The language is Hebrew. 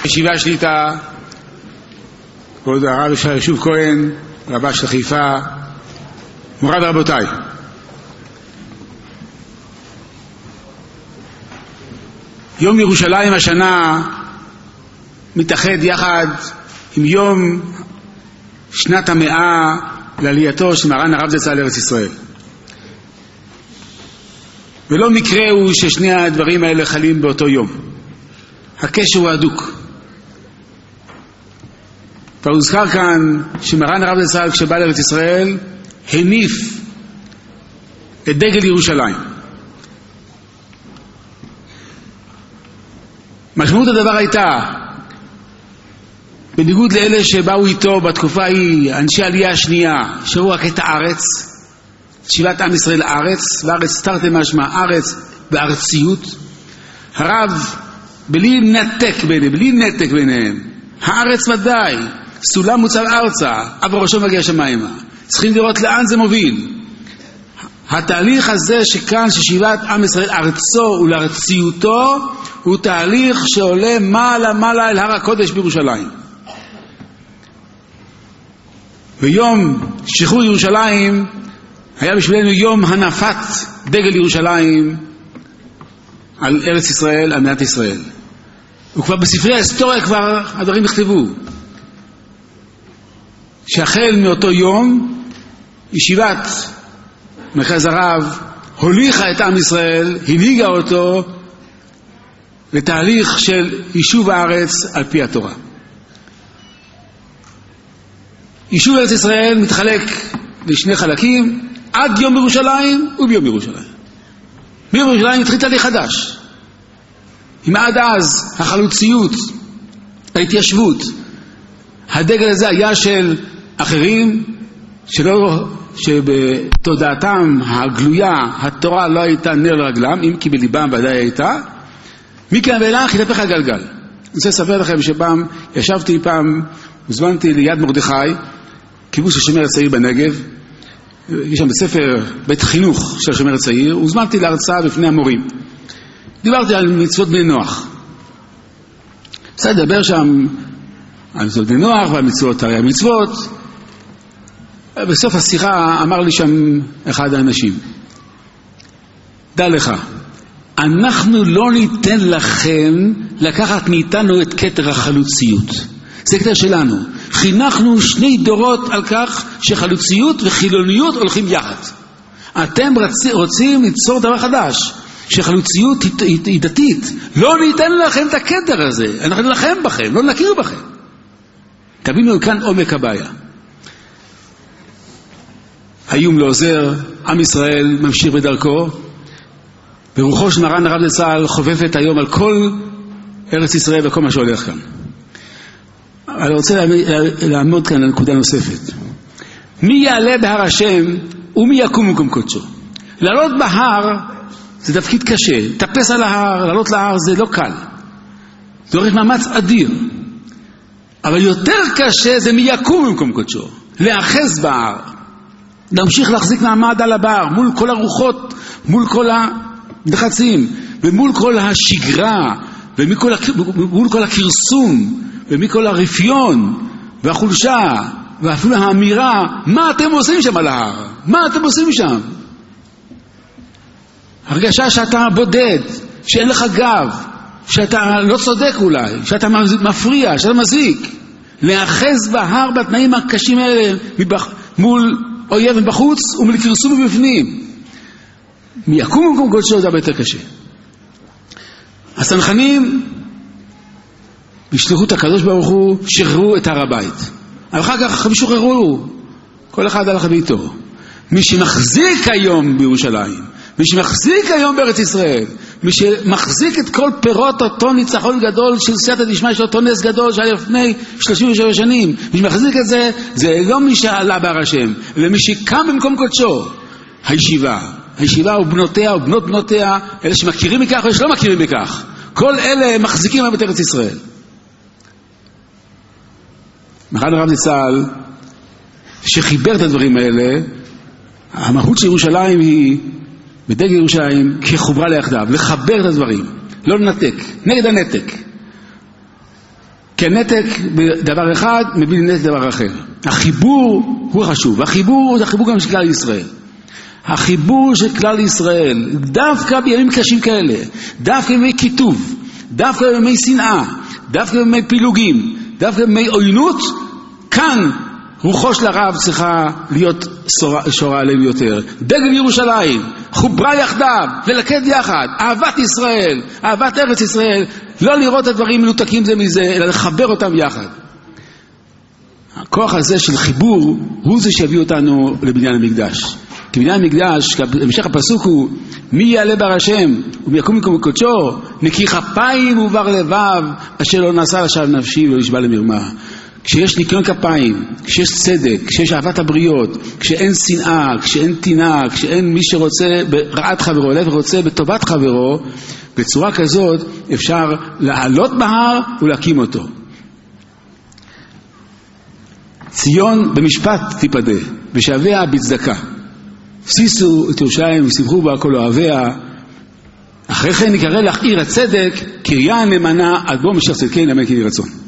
ישיבה שליטה, כבוד הרב ישוב כהן, רבה של חיפה, מוריי ורבותיי, יום ירושלים השנה מתאחד יחד עם יום שנת המאה לעלייתו של מרן הרב זצ"ל לארץ ישראל. ולא מקרה הוא ששני הדברים האלה חלים באותו יום. הקשר הוא הדוק. כבר הוזכר כאן שמרן הרב זצ"ל כשבא לארץ ישראל הניף את דגל ירושלים. משמעות הדבר הייתה, בניגוד לאלה שבאו איתו בתקופה ההיא, אנשי העלייה השנייה, שראו רק את הארץ, שיבת עם ישראל לארץ, וארץ תרתי משמע ארץ בארציות, הרב בלי נתק ביניהם, הארץ ודאי, סולם מוצב ארצה, אבל ראשו מגיע שמיימה, צריכים לראות לאן זה מוביל. התהליך הזה שכאן ששיבת עם ישראל ארצו ולארציותו הוא תהליך שעולה מעלה אל הר הקודש בירושלים. ויום שחרור ירושלים היה בשבילנו יום הנפת דגל ירושלים על ארץ ישראל, על מדינת ישראל. וכבר בספרי ההיסטוריה כבר הדברים נכתבו שהחל מאותו יום ישיבת מרכז הרב הוליכה את עם ישראל, הנהיגה אותו לתהליך של יישוב הארץ על פי התורה. יישוב ארץ ישראל מתחלק לשני חלקים, עד יום ירושלים וביום ירושלים. ביום ירושלים התחיל תהליך חדש. אם עד אז החלוציות, ההתיישבות, הדגל הזה היה של אחרים שבתודעתם הגלויה התורה לא הייתה נר לרגלם, אם כי בליבם ודאי הייתה, מכאן ואילך התהפך הגלגל. אני רוצה לספר לכם שפעם ישבתי, הוזמנתי ליד מרדכי, קיבוץ השומר הצעיר בנגב, יש שם בספר בית חינוך של השומר הצעיר, הוזמנתי להרצאה בפני המורים. דיברתי על מצוות בני נוח. רוצה לדבר שם על מצוות בני נוח ועל מצוות הרי המצוות. בסוף השיחה אמר לי שם אחד האנשים, דע לך, אנחנו לא ניתן לכם לקחת מאיתנו את כתר החלוציות. זה כתר שלנו. חינכנו שני דורות על כך שחלוציות וחילוניות הולכים יחד. אתם רוצים ליצור דבר חדש, שחלוציות היא דתית. לא ניתן לכם את הכתר הזה. אנחנו נלחם בכם, לא נכיר בכם. תבינו כאן עומק הבעיה. האיום לא עוזר, עם ישראל ממשיך בדרכו, ברוחו של מרן הרב זצ"ל חופפת היום על כל ארץ ישראל וכל מה שהולך כאן. אני רוצה לעמוד כאן על נקודה נוספת. מי יעלה בהר השם ומי יקום במקום קודשו? לעלות בהר זה תפקיד קשה, לטפס על ההר, לעלות להר זה לא קל, דורש מאמץ אדיר. אבל יותר קשה זה מי יקום במקום קודשו, להאחז בהר, להמשיך להחזיק מעמד על הבר מול כל הרוחות, מול כל הדחצים ומול כל השגרה ומול כל הכרסום ומכל הרפיון והחולשה ואפילו האמירה, מה אתם עושים שם על ההר? מה אתם עושים שם? הרגשה שאתה בודד, שאין לך גב, שאתה לא צודק אולי, שאתה מפריע, שאתה מזיק. להאחז בהר בתנאים הקשים האלה מול אויב מבחוץ ומול כרסום מבפנים. מי יקום במקום קודשו זה הרבה יותר קשה. הצנחנים בשליחות הקדוש ברוך הוא שחררו את הר הבית. אחר כך הם שוחררו, כל אחד הלך ביתו. מי שמחזיק היום בירושלים, מי שמחזיק היום בארץ ישראל, מי שמחזיק את כל פירות אותו ניצחון גדול של סייעתא דשמיא, של אותו נס גדול שהיה לפני 37 שנים, מי שמחזיק את זה, זה לא מי שעלה בהר השם, אלא מי שקם במקום קודשו. הישיבה ובנותיה ובנות בנותיה, אלה שמכירים בכך ואלה שלא מכירים בכך, כל אלה מחזיקים היום את ארץ ישראל. מרן הרב זצ"ל שחיבר את הדברים האלה, המהות של ירושלים היא בדגל ירושלים כחוברה ליחדיו, לחבר את הדברים, לא לנתק, נגד הנתק. כי הנתק בדבר אחד מביא לנתק דבר אחר. החיבור הוא חשוב, החיבור זה החיבור גם של כלל ישראל. החיבור של כלל ישראל, דווקא בימים קשים כאלה, דווקא בימי כיתוב, דווקא בימי שנאה, דווקא בימי פילוגים, דווקא בימי עוינות, כאן רוחו של הרב צריכה להיות שורה עלינו יותר. דגל ירושלים, חוברה יחדיו, ולכד יחד, אהבת ישראל, אהבת ארץ ישראל, לא לראות את הדברים מנותקים זה מזה, אלא לחבר אותם יחד. הכוח הזה של חיבור הוא זה שהביא אותנו לבניין המקדש. כי בניין המקדש, המשך הפסוק הוא, מי יעלה בר השם ומי יקום מקום קודשו, נקי כפיים ובר לבב, אשר לא נעשה לשווא נפשי ולא ישבע למרמה. כשיש ניקיון כפיים, כשיש צדק, כשיש אהבת הבריות, כשאין שנאה, כשאין טינה, כשאין מי שרוצה ברעת חברו, אלא רוצה בטובת חברו, בצורה כזאת אפשר לעלות בהר ולהקים אותו. ציון במשפט תיפדה, ושביה בצדקה. סיסו את ירושלים וסבחו בה כל אוהביה. אחרי כן נקרא לך עיר הצדק, קריה נאמנה עד בוא משיח צדקי נאמן כי יהי רצון.